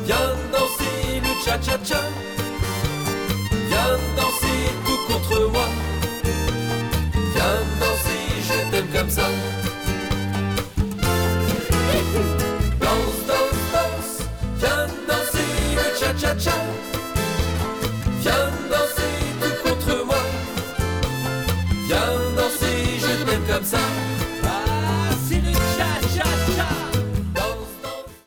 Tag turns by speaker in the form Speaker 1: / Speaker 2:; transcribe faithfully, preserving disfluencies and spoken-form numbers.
Speaker 1: Viens danser le cha-cha-cha. Viens danser tout contre moi. Viens danser, je t'aime comme ça. Danse, danse, danse. Viens danser le cha-cha-cha. Viens danser tout contre moi. Viens danser, je t'aime comme ça.